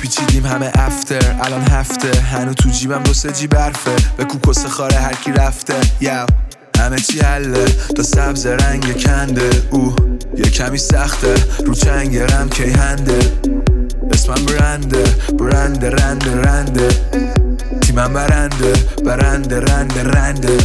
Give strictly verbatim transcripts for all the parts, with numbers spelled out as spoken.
پیچیدیم همه افتر، الان هفته هنو تو جیبم دو سه جی برفه، به کوکس خاره هر کی رفته یو همه چی حله، تا سبز رنگ کنده او یه کمی سخته، رو چنگرم کی هنده، اسمم برنده برنده رنده رنده، تیمم برنده برنده رنده رنده.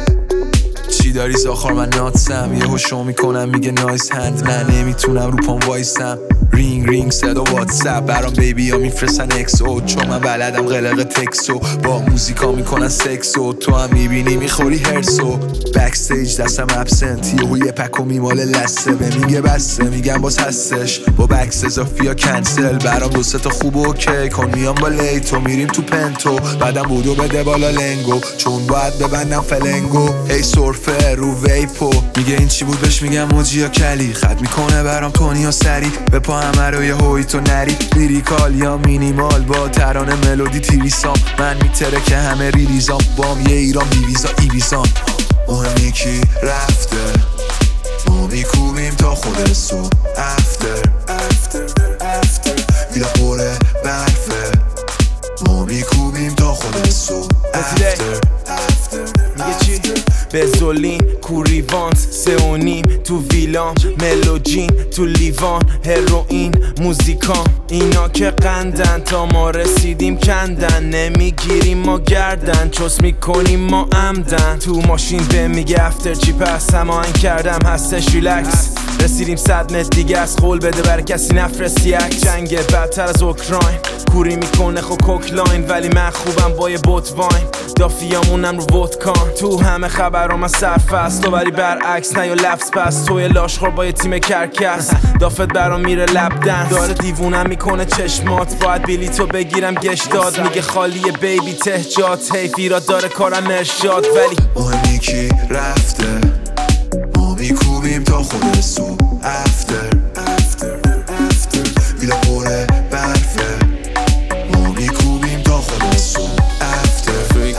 چی داری زاخار من ناتسم، یه هوشو میکنم میگه نایس هند، نه نمیتونم رو پام وایسم، رینگ رینگ صدا واتساپ برام بیبی ها میفرستن اکسو، چون من بلدم قلق تکسو، با موزیکا میکنن سکسو، تو هم میبینی میخوری هرسو، بکستیج دستم ابسنت، یهو یه پکو میماله لسه، به میگه بسته میگم باز هستش، با بکس اضافی ها کنسل، برام دو سه تا خوب اوکی کن، میام با لیتو میریم تو پنتو، بعدم بودو بده بالا لنگو، چون باید ببندم فلنگو، هی سرفه رو ویپو، میگه این چی بود بهش میگم موجی یا کلی، خط میکنه برام تونی یا سری، به پا همه رو یه هوی تو نری، لیریکال یا مینیمال با ترانه ملودی تیریسام، من میتره که همه ریلیزام، بام یه ایران بیویزا ایویزام، مهم یکی رفته ما میکوبیم تا خود سو افتر افتر افتر ویلا پره برفه، ما میکوبیم تا خود سو افتر میگه چی؟ بزولین کوریوانت سه و نیم تو ویلام، ملوجین تو لیوان، هروئین موزیکان، اینا که قندن تا ما رسیدیم کندن، نمیگیریم ما گردن چوس میکنیم ما عمدن، تو ماشین به میگه افتر چی پس هماهنگ کردم هستش ریلکس، رسیدیم صد متر دیگه از قول بده بر کسی نفرستی یک، جنگ بدتر از اوکراین، کوری میکنه خو کوکلاین، ولی من خوبم با یه بوت واین، دافیامونم رو ودکان، تو همه خبرام از سرفست، تو ولی برعکس نه یا لفظ پس، توی لاشخور با یه تیم کرکس، دافت برام میره لب دنس، داره دیوونم میکنه چشمات، باید بلیتو بگیرم گشتاد، میگه خالیه بیبی تهجات، حیفی را داره کارم ارشاد، ولی مهم یکی رفته ما میکوبیم تا خود سو افتر افتر افتر ویلا پره برفه، ما میکوبیم تا خود سو افتر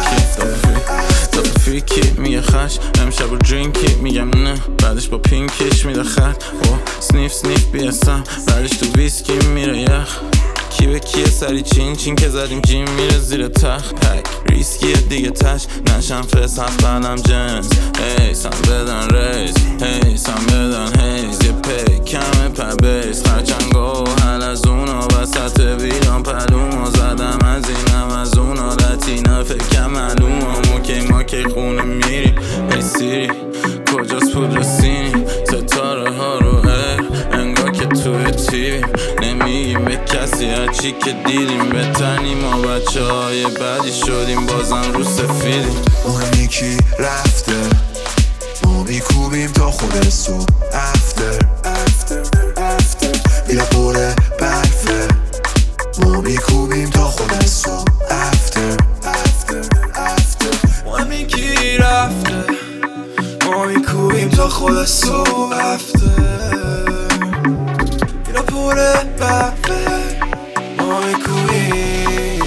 فریکی میگه خش امشب رو درینکی، میگم نه بعدش با پینکش میده خط، و سنیف سنیف بیستم بعدش تو ویسکی میره یخ، کی به کیه سری چین چین که زدیم جیم میره زیر تخت، پک ریسکیه دیگه تش نشم فس هفت بعدم جنس، هی سم بدن ریز هی سم بدن هیز، یه پی کمه پبیز خرچنگا و حل از اونا، وسط ویران پلوما زدم از اینم از اونا، لاتینا فکرم معلوم موکی ما که خونه میری، ای سیری کجاست پودر سینی، ستاره ها رو ایر انگار که توی تیویم، نمیگیم به کسی هرچی که دیدیم، به تنی ما بچه های بدی شدیم بازم رو سفیدیم، مهم یکی رفته ما میکوبیم تا خود سو افتر افتر افتر ویلا پره برفه، ما میکوبیم تا خود سو افتر افتر افتر مهم یکی رفته ما میکوبیم تا خود سو افتر ویلا پره برفه، ما میکوبیم.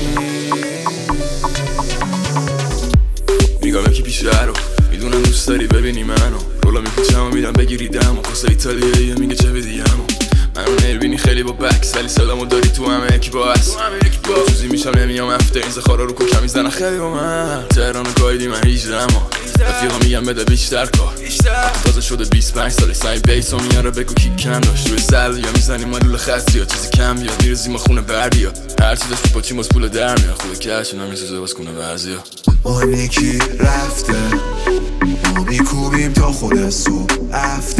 میگم یکی پیش رو میدونم دوست داری ببینی منو، رولا میپیچم و میدم بگیری دم و کسا ایتالیاییه میگه چه بدیم، منو نمیبینی خیلی با بکس ولی صدامو داری تو همه یکی با هست، چوزی میشم نمیام افتر این زخارا رو کوکم میزنن خیلی با من، تهران و گایدی من هیجده اما رفیقا میگم بده بیشتر کار، تازه شده بیست و پنج ساله سعی بیس و میاره بگو کی کم داشت، روی سل یا میزنیم ما لول خستی یا چیزی کم بیاد، میرزیم ما خونه بر بیاد، هر چیزش با چیم از پول در میاد، خوده کش اینا میسوزه باز کنه بعضی ها، مهم یکی رفته ما میکوبیم تا خود سو افتر